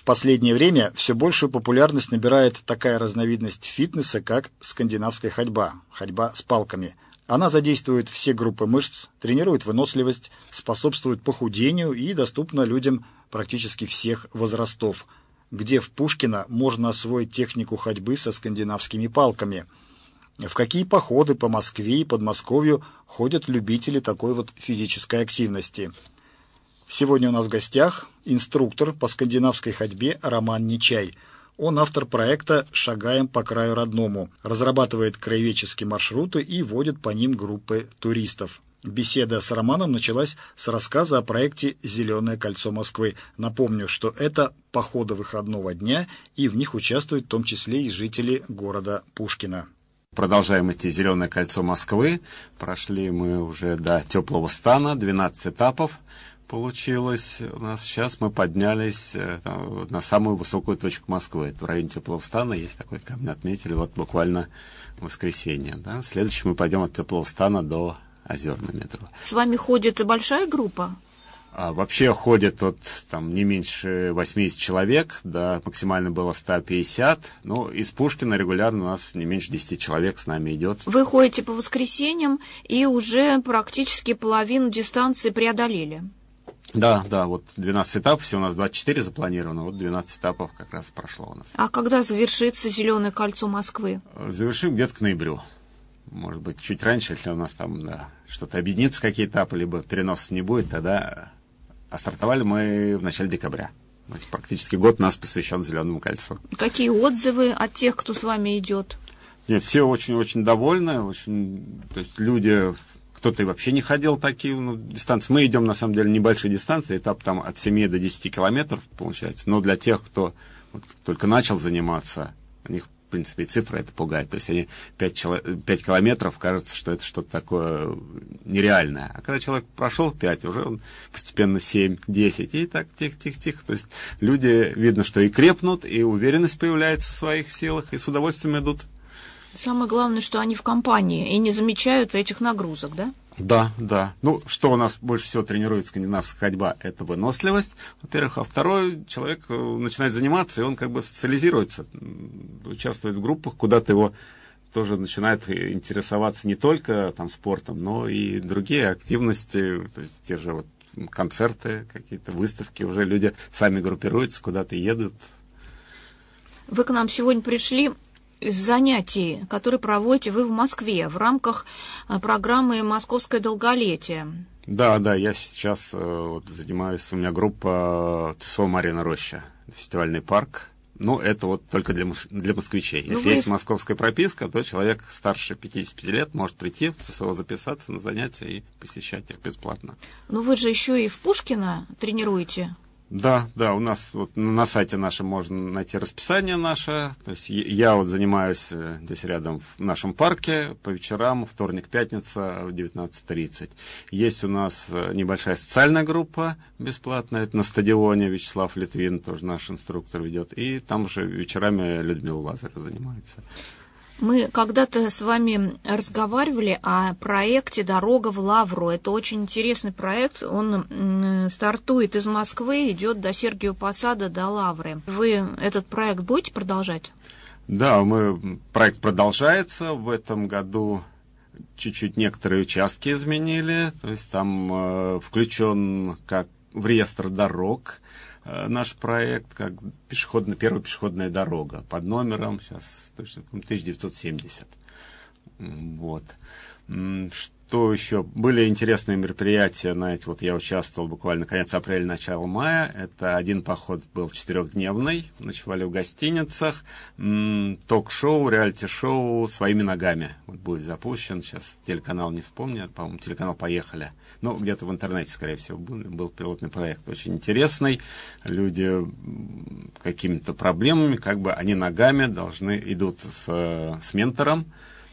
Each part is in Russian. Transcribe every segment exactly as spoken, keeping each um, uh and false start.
В последнее время все большую популярность набирает такая разновидность фитнеса, как скандинавская ходьба, ходьба с палками. Она задействует все группы мышц, тренирует выносливость, способствует похудению и доступна людям практически всех возрастов, где в Пушкино можно освоить технику ходьбы со скандинавскими палками. В какие походы по Москве и Подмосковью ходят любители такой вот физической активности. Сегодня у нас в гостях инструктор по скандинавской ходьбе Роман Нечай. Он автор проекта «Шагаем по краю родному», разрабатывает краеведческие маршруты и водит по ним группы туристов. Беседа с Романом началась с рассказа о проекте «Зеленое кольцо Москвы». Напомню, что это походы выходного дня, и в них участвуют в том числе и жители города Пушкино. Продолжаем идти «Зеленое кольцо Москвы». Прошли мы уже до Теплого стана, двенадцать этапов получилось у нас. Сейчас мы поднялись там, на самую высокую точку Москвы. Это в районе Теплого стана, есть такой камень, отметили вот буквально в воскресенье. Да? Следующий мы пойдем от Теплого стана до Озерного метро. С вами ходит и большая группа? А вообще ходит вот, там, не меньше восемьдесят человек, да, максимально было сто пятьдесят. Ну, из Пушкина регулярно у нас не меньше десяти человек с нами идет. Вы ходите по воскресеньям и уже практически половину дистанции преодолели. Да, да, вот двенадцать этапов, всего у нас двадцать четыре запланировано, вот двенадцать этапов как раз прошло у нас. А когда завершится «Зеленое кольцо Москвы»? Завершим где-то к ноябрю. Может быть, чуть раньше, если у нас там, да, что-то объединится, какие этапы, либо переноса не будет, тогда... А стартовали мы в начале декабря. То есть практически год у нас посвящен «Зеленому кольцу». Какие отзывы от тех, кто с вами идет? Нет, все очень-очень довольны. Очень, то есть люди, кто-то и вообще не ходил такие ну, дистанции. Мы идем, на самом деле, небольшие дистанции. Этап там от семи до десяти километров получается. Но для тех, кто вот, только начал заниматься, у них, в принципе, и цифра это пугает. То есть они пять километров, кажется, что это что-то такое нереальное. А когда человек прошел пять, уже он постепенно семь, десять, и так тихо-тихо-тихо. То есть люди, видно, что и крепнут, и уверенность появляется в своих силах, и с удовольствием идут. Самое главное, что они в компании и не замечают этих нагрузок, да? Да, да. Ну, что у нас больше всего тренирует скандинавская ходьба, это выносливость, во-первых. А второй, человек начинает заниматься, и он как бы социализируется, участвует в группах, куда-то его тоже начинает интересоваться не только там спортом, но и другие активности, то есть те же вот концерты, какие-то выставки, уже люди сами группируются, куда-то едут. Вы к нам сегодня пришли с занятий, которые проводите вы в Москве в рамках программы «Московское долголетие». Да, да, я сейчас вот, занимаюсь, у меня группа ТСО «Марьина Роща», фестивальный парк. Ну, это вот только для, для москвичей. Если ну, вы... есть московская прописка, то человек старше пятидесяти пяти лет может прийти в ЦСО, записаться на занятия и посещать их бесплатно. Ну, вы же еще и в Пушкино тренируете. Да, да, у нас вот на сайте нашем можно найти расписание наше. То есть я вот занимаюсь здесь рядом в нашем парке по вечерам, вторник, пятница в девятнадцать тридцать. Есть у нас небольшая социальная группа бесплатная, это на стадионе Вячеслав Литвин, тоже наш инструктор ведет. И там же вечерами Людмила Лазарева занимается. Мы когда-то с вами разговаривали о проекте «Дорога в Лавру». Это очень интересный проект. Он стартует из Москвы, идет до Сергиева Посада, до Лавры. Вы этот проект будете продолжать? Да, мы, проект продолжается. В этом году чуть-чуть некоторые участки изменили. То есть там э, включен как в реестр дорог наш проект, как пешеходная, первая пешеходная дорога под номером, сейчас точно тысяча девятьсот семьдесят. Вот. Что еще? Были интересные мероприятия, знаете, вот я участвовал буквально конец апреля, начало мая. Это один поход был четырехдневный, ночевали в гостиницах. Ток-шоу, реалити-шоу «Своими ногами» вот будет запущен. Сейчас телеканал не вспомню, по-моему, телеканал «Поехали». Ну, где-то в интернете, скорее всего, был, был пилотный проект. Очень интересный. Люди какими-то проблемами, как бы они ногами должны, идут с, с ментором.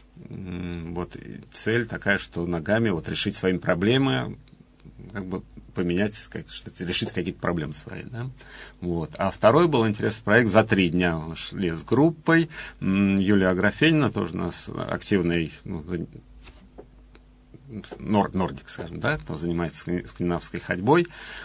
Вот цель такая, что ногами вот решить свои проблемы, как бы поменять, как, что-то, решить какие-то проблемы свои, да. Вот. А второй был интересный проект за три дня. Мы шли с группой. Юлия Аграфенина, тоже у нас активный, ну, нор, нордик, скажем, да, кто занимается скандинавской ходьбой.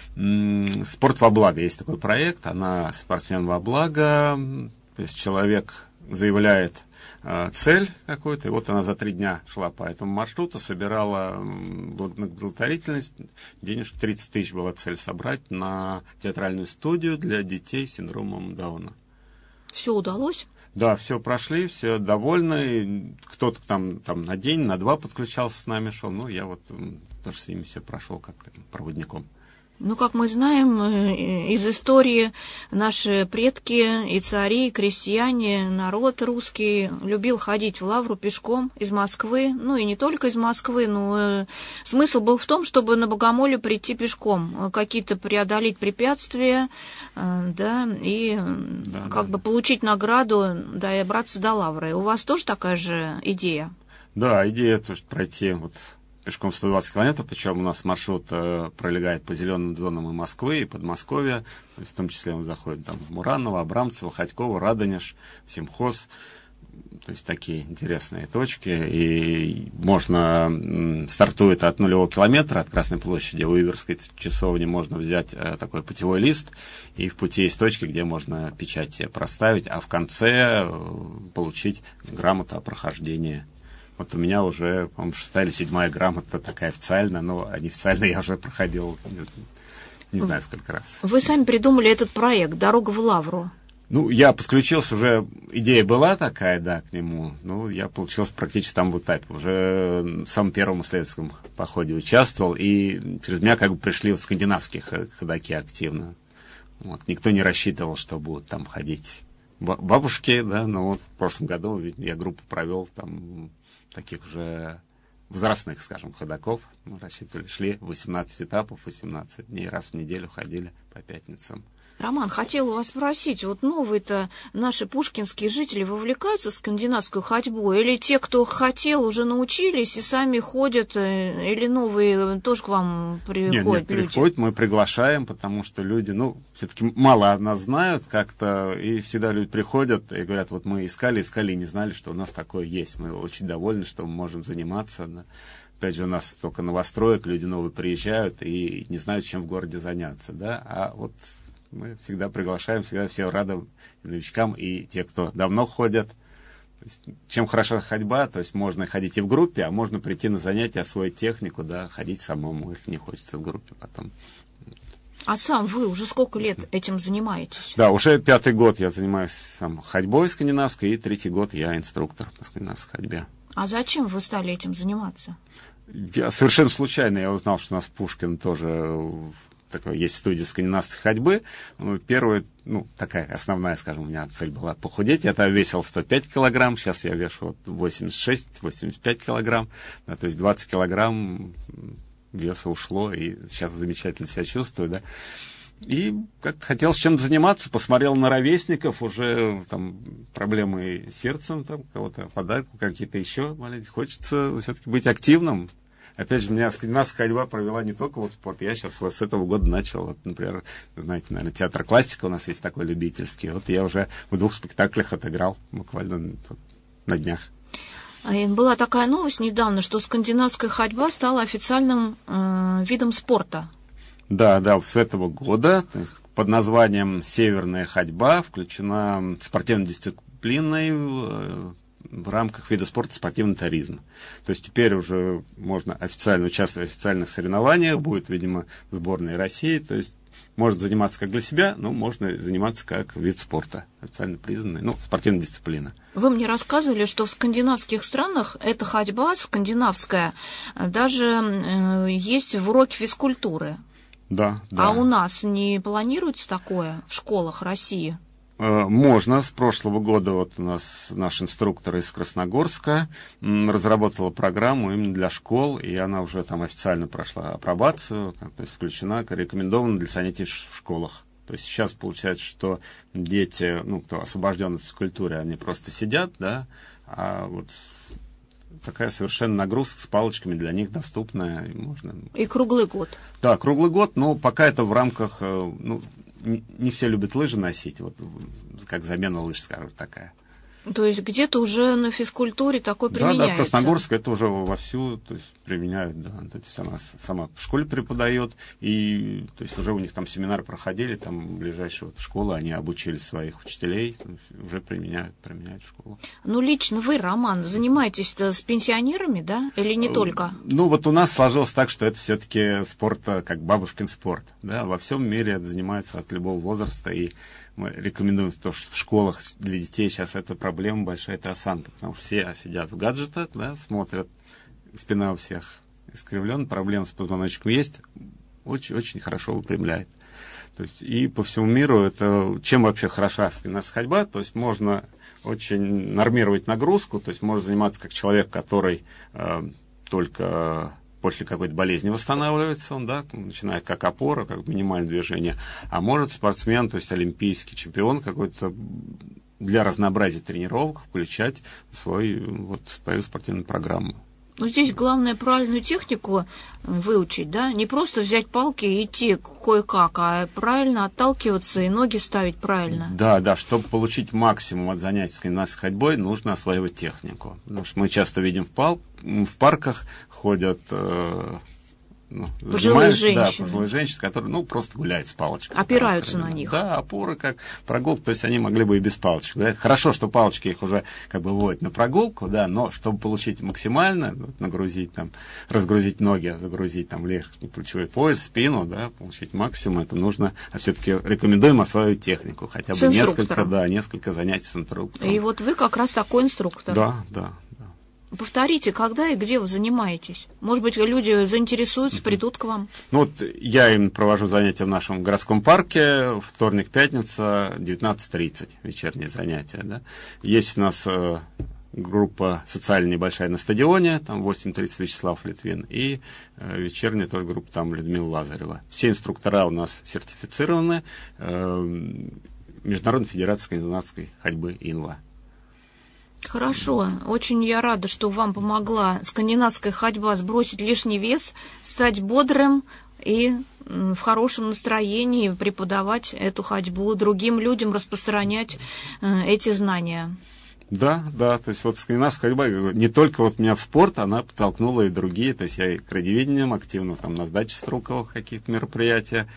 «Спорт во благо» есть такой проект, она спортсмен во благо, то есть человек заявляет цель какую-то, и вот она за три дня шла по этому маршруту, собирала благотворительность, денежек тридцать тысяч была цель собрать на театральную студию для детей с синдромом Дауна. Все удалось? Да, все прошли, все довольны. Кто-то там, там на день, на два подключался с нами, шел. Ну, я вот тоже с ними все прошел как проводником. Ну, как мы знаем, из истории наши предки и цари, и крестьяне, народ русский любил ходить в Лавру пешком из Москвы. Ну, и не только из Москвы, но смысл был в том, чтобы на Богомоле прийти пешком, какие-то преодолеть препятствия, да, и да, как да. бы получить награду, да, и добраться до Лавры. У вас тоже такая же идея? Да, идея тоже пройти вот пешком сто двадцать километров, причем у нас маршрут э, пролегает по зеленым зонам и Москвы, и Подмосковья, в том числе мы заходим там в Мураново, Абрамцево, Ходьково, Радонеж, Симхоз, то есть такие интересные точки, и можно, м, стартует от нулевого километра, от Красной площади, у Иверской часовни можно взять э, такой путевой лист, и в пути есть точки, где можно печать себе проставить, а в конце э, получить грамоту о прохождении. Вот у меня уже, по-моему, шестая или седьмая грамота такая официальная, но неофициально я уже проходил, не знаю, сколько раз. Вы сами придумали этот проект «Дорога в Лавру». Ну, я подключился, уже идея была такая, да, к нему. Ну, я получился практически там в этапе. Уже в самом первом исследовательском походе участвовал, и через меня как бы пришли вот скандинавские ходоки активно. Вот. Никто не рассчитывал, что будут там ходить бабушки, да, но вот в прошлом году я группу провел там таких уже возрастных, скажем, ходоков. Мы рассчитывали, шли восемнадцать этапов, восемнадцать дней, раз в неделю ходили по пятницам. Роман, хотела вас спросить, вот новые-то наши пушкинские жители вовлекаются в скандинавскую ходьбу? Или те, кто хотел, уже научились и сами ходят? Или новые тоже к вам приходят нет, нет, люди? приходят, мы приглашаем, потому что люди, ну, все-таки мало о нас знают как-то, и всегда люди приходят и говорят, вот мы искали, искали и не знали, что у нас такое есть. Мы очень довольны, что мы можем заниматься. Да. Опять же, у нас столько новостроек, люди новые приезжают и не знают, чем в городе заняться, да, а вот мы всегда приглашаем, всегда все рады и новичкам, и те, кто давно ходят. То есть, чем хороша ходьба, то есть можно ходить и в группе, а можно прийти на занятия, освоить технику, да, ходить самому, если не хочется в группе потом. А сам вы уже сколько лет этим занимаетесь? Да, уже пятый год я занимаюсь сам ходьбой скандинавской, и третий год я инструктор по скандинавской ходьбе. А зачем вы стали этим заниматься? Я совершенно случайно я узнал, что у нас Пушкин тоже такой есть студия скандинавской ходьбы. Первая, ну, такая основная, скажем, у меня цель была похудеть. Я тогда весил сто пять килограмм, сейчас я вешу вот восемьдесят шесть — восемьдесят пять килограмм. Да, то есть двадцать килограмм веса ушло, и сейчас замечательно себя чувствую, да. И как-то хотел с чем-то заниматься, посмотрел на ровесников, уже там проблемы с сердцем, там кого-то подарку, какие-то еще маленькие. Хочется все-таки быть активным. Опять же, меня скандинавская ходьба провела не только вот в спорт. Я сейчас вот с этого года начал, вот, например, знаете, наверное, театр классика у нас есть такой любительский. Вот я уже в двух спектаклях отыграл буквально вот, на днях. Была такая новость недавно, что скандинавская ходьба стала официальным э, видом спорта. Да, да, с этого года, то есть под названием «Северная ходьба» включена спортивной дисциплиной э, в рамках вида спорта спортивный туризм. То есть теперь уже можно официально участвовать в официальных соревнованиях, будет, видимо, сборная России, то есть можно заниматься как для себя, но можно заниматься как вид спорта, официально признанный, ну, спортивная дисциплина. Вы мне рассказывали, что в скандинавских странах эта ходьба скандинавская даже э, есть в уроке физкультуры. Да, да. А у нас не планируется такое в школах России? Можно. С прошлого года вот у нас наш инструктор из Красногорска разработала программу именно для школ, и она уже там официально прошла апробацию, то есть включена, рекомендована для занятий в школах. То есть сейчас получается, что дети, ну, кто освобожден от физкультуры, они просто сидят, да, а вот такая совершенно нагрузка с палочками для них доступная. Можно... И круглый год. Да, круглый год, но пока это в рамках, ну, не, не все любят лыжи носить, вот как замена лыж, скажем, такая. То есть где-то уже на физкультуре такой применяется? Да, да, в Красногорске это уже вовсю, то есть применяют, да. То есть она сама в школе преподает, и то есть уже у них там семинары проходили, там ближайшие вот школы, они обучили своих учителей, уже применяют, применяют в школу. Ну, лично вы, Роман, занимаетесь-то с пенсионерами, да, или не только? Ну, вот у нас сложилось так, что это все-таки спорт, как бабушкин спорт, да, во всем мире это занимается от любого возраста, и мы рекомендуем то, что в школах для детей сейчас эта проблема большая, это осанка, потому что все сидят в гаджетах, да, смотрят, спина у всех искривлена, проблема с позвоночником есть, очень-очень хорошо выпрямляет. То есть, и по всему миру это, чем вообще хороша скандинавская ходьба, то есть можно очень нормировать нагрузку, то есть можно заниматься как человек, который э, только после какой-то болезни восстанавливается, он, да, начинает как опора, как минимальное движение, а может спортсмен, то есть олимпийский чемпион какой-то для разнообразия тренировок включать в свой, вот, свою спортивную программу. Ну, здесь главное правильную технику выучить, да, не просто взять палки и идти кое-как, а правильно отталкиваться и ноги ставить правильно. Да, да, чтобы получить максимум от занятий скандинавской ходьбой, нужно осваивать технику. Потому что мы часто видим в, пал... в парках ходят э, ну, пожилые женщины. Да, пожилые женщины, которые, ну, просто гуляют с палочкой. Опираются на них. Да, опоры как прогулка, то есть они могли бы и без палочек гулять. Хорошо, что палочки их уже как бы вводят на прогулку, да, но чтобы получить максимально, вот, нагрузить там, разгрузить ноги, загрузить там верхний плечевой пояс, спину, да, получить максимум, это нужно, а все-таки рекомендуем осваивать технику, хотя бы несколько, да, несколько занятий с инструктором. И вот вы как раз такой инструктор. Да, да. Повторите, когда и где вы занимаетесь? Может быть, люди заинтересуются, придут к вам? Ну вот я им провожу занятия в нашем городском парке, вторник, пятница, девятнадцать тридцать, вечерние занятия, да. Есть у нас э, группа социальная небольшая на стадионе, там восемь тридцать Вячеслав Литвин, и э, вечерняя тоже группа там Людмила Лазарева. Все инструктора у нас сертифицированы, э, Международной Федерации скандинавской ходьбы ИНВА. Хорошо. Очень я рада, что вам помогла скандинавская ходьба сбросить лишний вес, стать бодрым и в хорошем настроении преподавать эту ходьбу, другим людям распространять эти знания. Да, да, то есть вот скандинавская ходьба не только вот меня в спорт, она подтолкнула и другие, то есть я и к радиоведениям активно, там на сдаче Струковых каких-то мероприятия,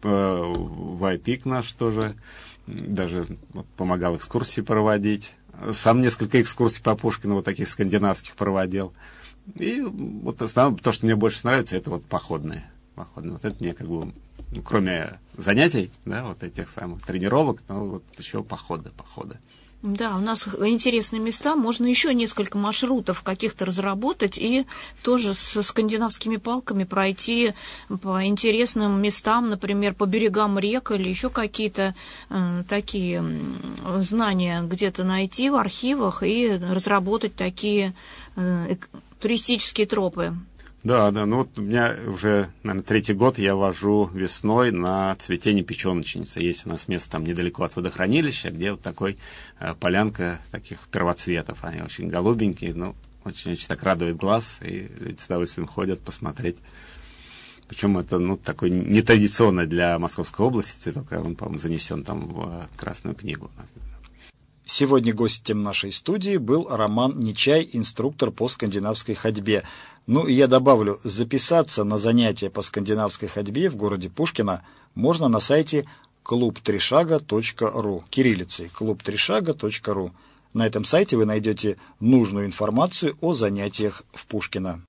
в ай-пик наш тоже, даже вот, помогал экскурсии проводить. Сам несколько экскурсий по Пушкину вот таких скандинавских проводил. И вот основное, то, что мне больше нравится, это вот походные. походные. Вот это мне как бы, ну, кроме занятий, да, вот этих самых тренировок, ну, вот еще походы, походы. Да, у нас интересные места, можно еще несколько маршрутов каких-то разработать и тоже со скандинавскими палками пройти по интересным местам, например, по берегам рек или еще какие-то э, такие знания где-то найти в архивах и разработать такие э, туристические тропы. Да, да, ну вот у меня уже, наверное, третий год я вожу весной на цветение печеночницы. Есть у нас место там недалеко от водохранилища, где вот такой э, полянка таких первоцветов. Они очень голубенькие, ну, очень-очень так радует глаз, и люди с удовольствием ходят посмотреть. Причем это, ну, такой нетрадиционный для Московской области цветок, он, по-моему, занесен там в Красную книгу. Сегодня гостем нашей студии был Роман Нечай, инструктор по скандинавской ходьбе. Ну и я добавлю, записаться на занятия по скандинавской ходьбе в городе Пушкино можно на сайте клуб три шага точка ру, кириллицей клуб три шага точка ру. На этом сайте вы найдете нужную информацию о занятиях в Пушкино.